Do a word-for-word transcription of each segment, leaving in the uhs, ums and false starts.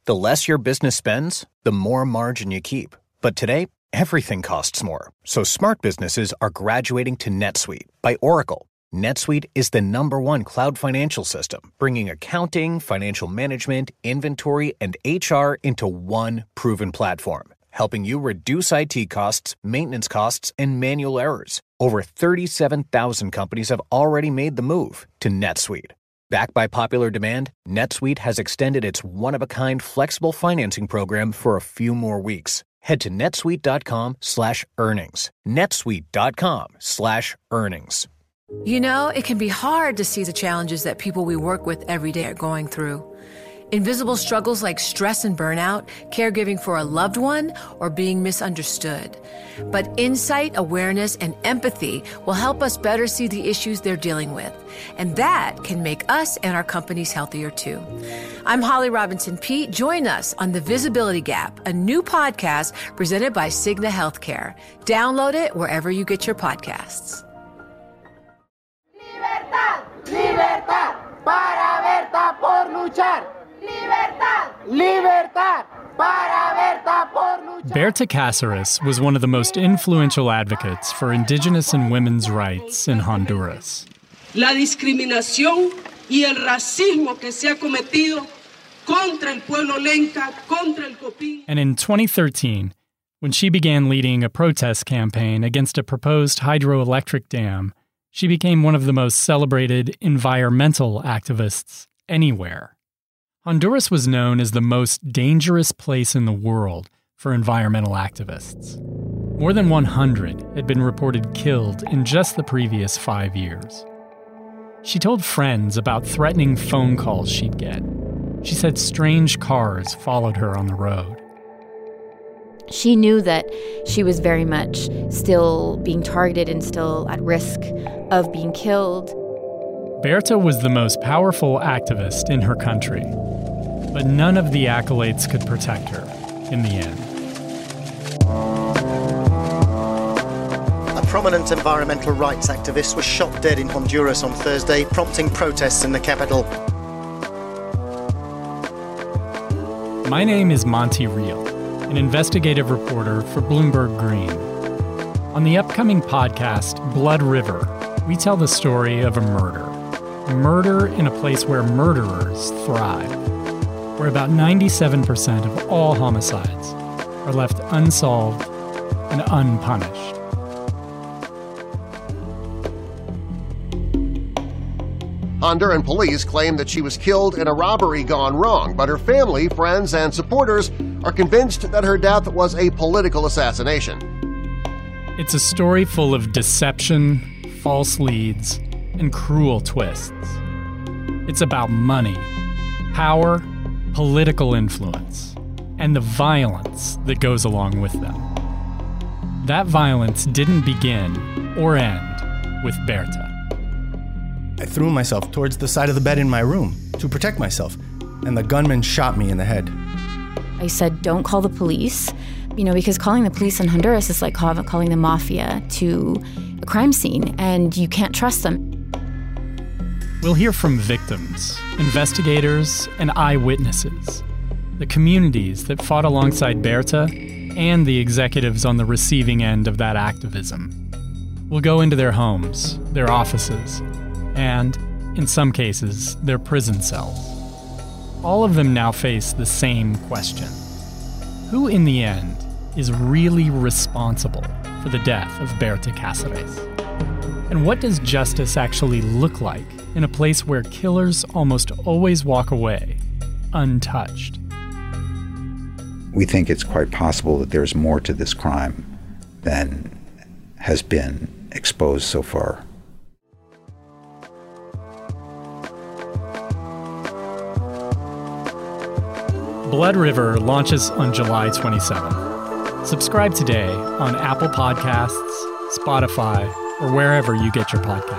The less your business spends, the more margin you keep. But today, everything costs more. So smart businesses are graduating to NetSuite by Oracle. NetSuite is the number one cloud financial system, bringing accounting, financial management, inventory, and H R into one proven platform, helping you reduce I T costs, maintenance costs, and manual errors. Over thirty-seven thousand companies have already made the move to NetSuite. Backed by popular demand, NetSuite has extended its one-of-a-kind flexible financing program for a few more weeks. Head to netsuite.com slash earnings. netsuite.com slash earnings. You know, it can be hard to see the challenges that people we work with every day are going through. Invisible struggles like stress and burnout, caregiving for a loved one, or being misunderstood. But insight, awareness, and empathy will help us better see the issues they're dealing with. And that can make us and our companies healthier too. I'm Holly Robinson Peete. Join us on The Visibility Gap, a new podcast presented by Cigna Healthcare. Download it wherever you get your podcasts. Libertad, libertad, para Berta por luchar. Libertad, libertad, para Berta por luchar. Berta Cáceres was one of the most influential advocates for indigenous and women's rights in Honduras. La discriminación y el racismo que se ha cometido contra el pueblo lenca, contra el Copín. And in twenty thirteen, when she began leading a protest campaign against a proposed hydroelectric dam, she became one of the most celebrated environmental activists anywhere. Honduras was known as the most dangerous place in the world for environmental activists. More than one hundred had been reported killed in just the previous five years. She told friends about threatening phone calls she'd get. She said strange cars followed her on the road. She knew that she was very much still being targeted and still at risk of being killed. Berta was the most powerful activist in her country, but none of the accolades could protect her in the end. A prominent environmental rights activist was shot dead in Honduras on Thursday, prompting protests in the capital. My name is Monty Reel, an investigative reporter for Bloomberg Green. On the upcoming podcast, Blood River, we tell the story of a murder. Murder in a place where murderers thrive, where about ninety-seven percent of all homicides are left unsolved and unpunished. Honduran police claim that she was killed in a robbery gone wrong, but her family, friends, and supporters are convinced that her death was a political assassination. It's a story full of deception, false leads, and cruel twists. It's about money, power, political influence, and the violence that goes along with them. That violence didn't begin or end with Berta. I threw myself towards the side of the bed in my room to protect myself, and the gunman shot me in the head. I said, don't call the police, you know, because calling the police in Honduras is like call, calling the mafia to a crime scene, and you can't trust them. We'll hear from victims, investigators, and eyewitnesses, the communities that fought alongside Berta, and the executives on the receiving end of that activism. We'll go into their homes, their offices, and, in some cases, their prison cells. All of them now face the same question. Who, in the end, is really responsible for the death of Berta Cáceres? And what does justice actually look like in a place where killers almost always walk away untouched? We think it's quite possible that there's more to this crime than has been exposed so far. Blood River launches on July twenty-seventh. Subscribe today on Apple Podcasts, Spotify, or wherever you get your podcasts.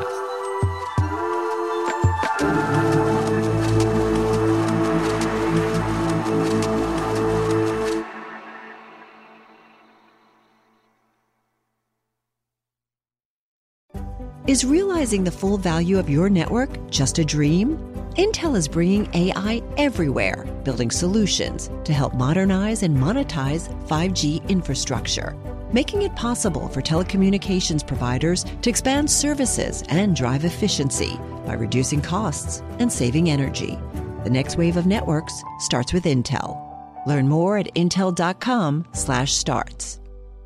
Is realizing the full value of your network just a dream? Intel is bringing A I everywhere, building solutions to help modernize and monetize five G infrastructure, making it possible for telecommunications providers to expand services and drive efficiency by reducing costs and saving energy. The next wave of networks starts with Intel. Learn more at intel dot com slash starts.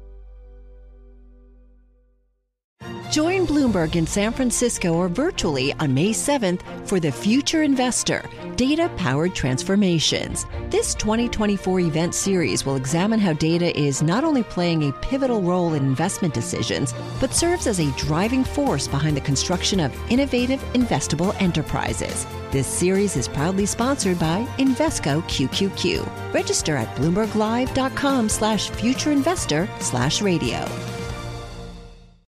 Join Bloomberg in San Francisco or virtually on May seventh for The Future Investor, Data-Powered Transformations. This twenty twenty-four event series will examine how data is not only playing a pivotal role in investment decisions, but serves as a driving force behind the construction of innovative, investable enterprises. This series is proudly sponsored by Invesco Q Q Q. Register at bloomberg live dot com slash future investor slash radio.